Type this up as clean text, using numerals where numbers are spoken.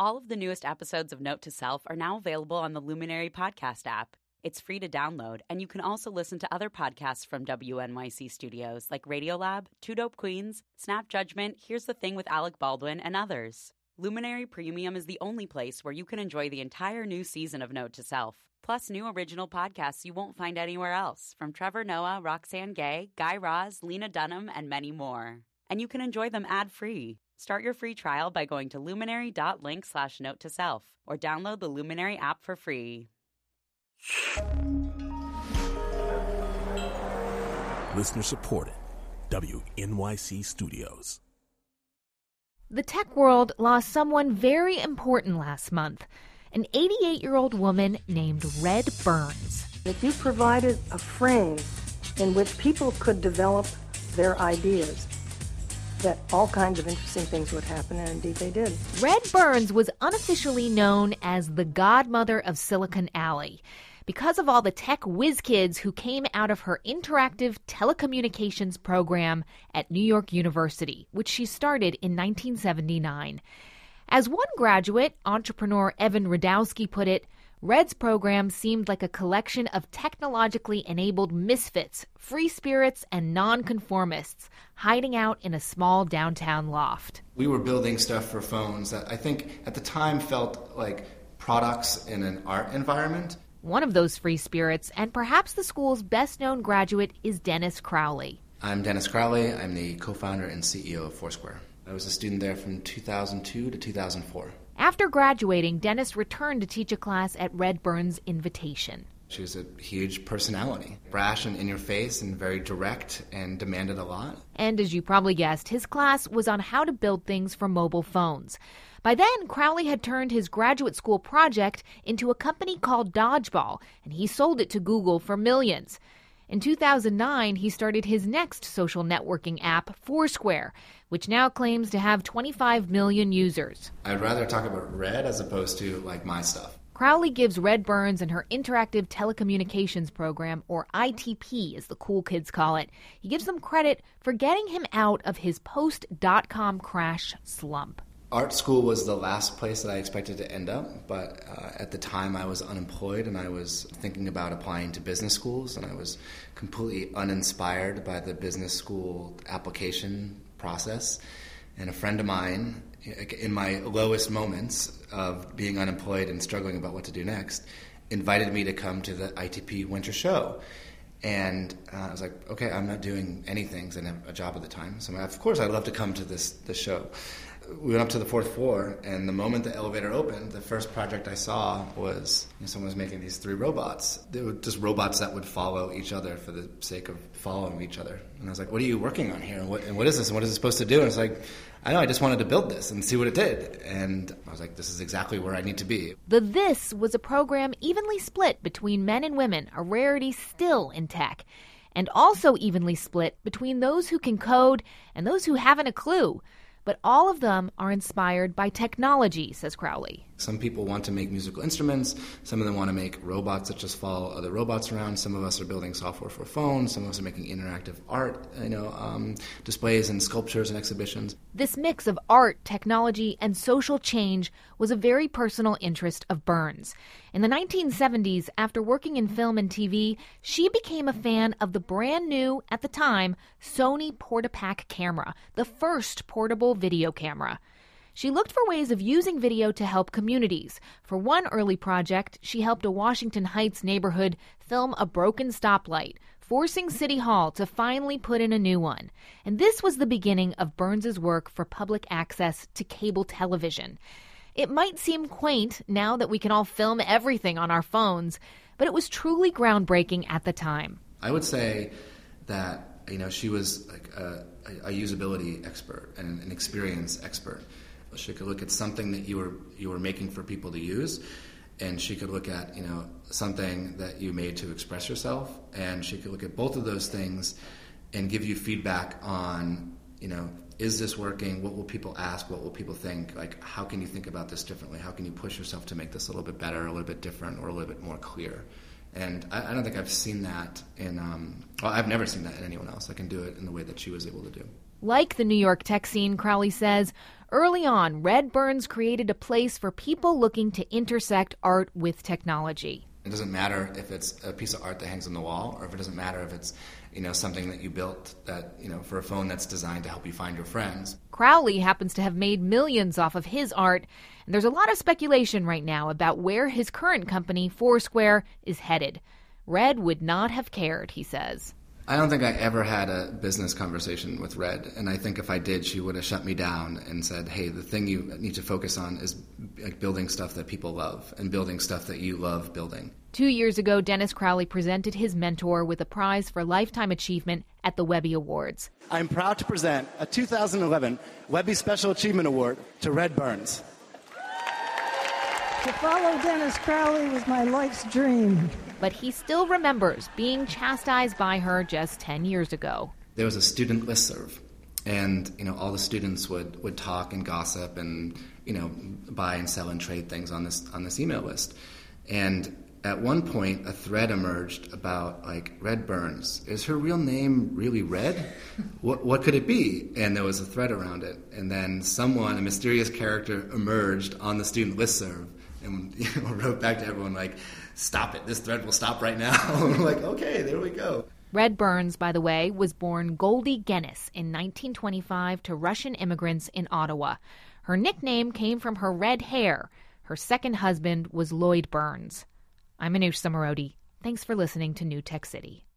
All of the newest episodes of Note to Self are now available on the Luminary podcast app. It's free to download, and you can also listen to other podcasts from WNYC Studios like Radiolab, Two Dope Queens, Snap Judgment, Here's the Thing with Alec Baldwin, and others. Luminary Premium is the only place where you can enjoy the entire new season of Note to Self, plus new original podcasts you won't find anywhere else, from Trevor Noah, Roxanne Gay, Guy Raz, Lena Dunham, and many more. And you can enjoy them ad-free. Start your free trial by going to luminary.link/note-to-self or download the Luminary app for free. Listener supported. WNYC Studios. The tech world lost someone very important last month, an 88-year-old woman named Red Burns. If you provided a frame in which people could develop their ideas, that all kinds of interesting things would happen, and indeed they did. Red Burns was unofficially known as the godmother of Silicon Alley because of all the tech whiz kids who came out of her interactive telecommunications program at New York University, which she started in 1979. As one graduate, entrepreneur Evan Radowski, put it, Red's program seemed like a collection of technologically enabled misfits, free spirits, and nonconformists hiding out in a small downtown loft. We were building stuff for phones that I think at the time felt like products in an art environment. One of those free spirits, and perhaps the school's best-known graduate, is Dennis Crowley. I'm Dennis Crowley. I'm the co-founder and CEO of Foursquare. I was a student there from 2002 to 2004. After graduating, Dennis returned to teach a class at Red Burns' invitation. She was a huge personality, brash and in your face and very direct and demanded a lot. And as you probably guessed, his class was on how to build things for mobile phones. By then, Crowley had turned his graduate school project into a company called Dodgeball, and he sold it to Google for millions. In 2009, he started his next social networking app, Foursquare, which now claims to have 25 million users. I'd rather talk about Red as opposed to, like, my stuff. Crowley gives Red Burns and her Interactive Telecommunications Program, or ITP as the cool kids call it, he gives them credit for getting him out of his post-dot-com crash slump. Art school was the last place that I expected to end up, but at the time I was unemployed and I was thinking about applying to business schools, and I was completely uninspired by the business school application process. And a friend of mine, in my lowest moments of being unemployed and struggling about what to do next, invited me to come to the ITP winter show. And I was like, okay, I'm not doing anything because I didn't have a job at the time. So of course I'd love to come to this show. We went up to the fourth floor, and the moment the elevator opened, the first project I saw was someone was making these 3 robots. They were just robots that would follow each other for the sake of following each other. And I was like, what are you working on here? And what is this? And what is it supposed to do? And it's like, I know, I just wanted to build this and see what it did. And I was like, this is exactly where I need to be. The This was a program evenly split between men and women, a rarity still in tech, and also evenly split between those who can code and those who haven't a clue. But all of them are inspired by technology, says Crowley. Some people want to make musical instruments. Some of them want to make robots that just follow other robots around. Some of us are building software for phones. Some of us are making interactive art, displays and sculptures and exhibitions. This mix of art, technology, and social change was a very personal interest of Burns. In the 1970s, after working in film and TV, she became a fan of the brand new, at the time, Sony Portapak camera, the first portable video camera. She looked for ways of using video to help communities. For one early project, she helped a Washington Heights neighborhood film a broken stoplight, forcing City Hall to finally put in a new one. And this was the beginning of Burns's work for public access to cable television. It might seem quaint now that we can all film everything on our phones, but it was truly groundbreaking at the time. I would say that, she was like a usability expert and an experience expert. She could look at something that you were making for people to use, and she could look at, something that you made to express yourself, and she could look at both of those things and give you feedback on, is this working? What will people ask? What will people think? Like, how can you think about this differently? How can you push yourself to make this a little bit better, a little bit different, or a little bit more clear? And I don't think I've seen that I've never seen that in anyone else. I can do it in the way that she was able to do. Like the New York tech scene, Crowley says, early on, Red Burns created a place for people looking to intersect art with technology. It doesn't matter if it's a piece of art that hangs on the wall, or if it doesn't matter if it's, something that you built that, for a phone that's designed to help you find your friends. Crowley happens to have made millions off of his art, and there's a lot of speculation right now about where his current company, Foursquare, is headed. Red would not have cared, he says. I don't think I ever had a business conversation with Red, and I think if I did, she would have shut me down and said, hey, the thing you need to focus on is building stuff that people love and building stuff that you love building. 2 years ago, Dennis Crowley presented his mentor with a prize for lifetime achievement at the Webby Awards. I'm proud to present a 2011 Webby Special Achievement Award to Red Burns. To follow Dennis Crowley was my life's dream. But he still remembers being chastised by her just 10 years ago. There was a student listserv, and all the students would talk and gossip and buy and sell and trade things on this email list. And at one point, a thread emerged about Red Burns. Is her real name really Red? What could it be? And there was a thread around it. And then a mysterious character, emerged on the student listserv and wrote back to everyone stop it. This thread will stop right now. We're okay, there we go. Red Burns, by the way, was born Goldie Guinness in 1925 to Russian immigrants in Ottawa. Her nickname came from her red hair. Her second husband was Lloyd Burns. I'm Anoush Samarodi. Thanks for listening to New Tech City.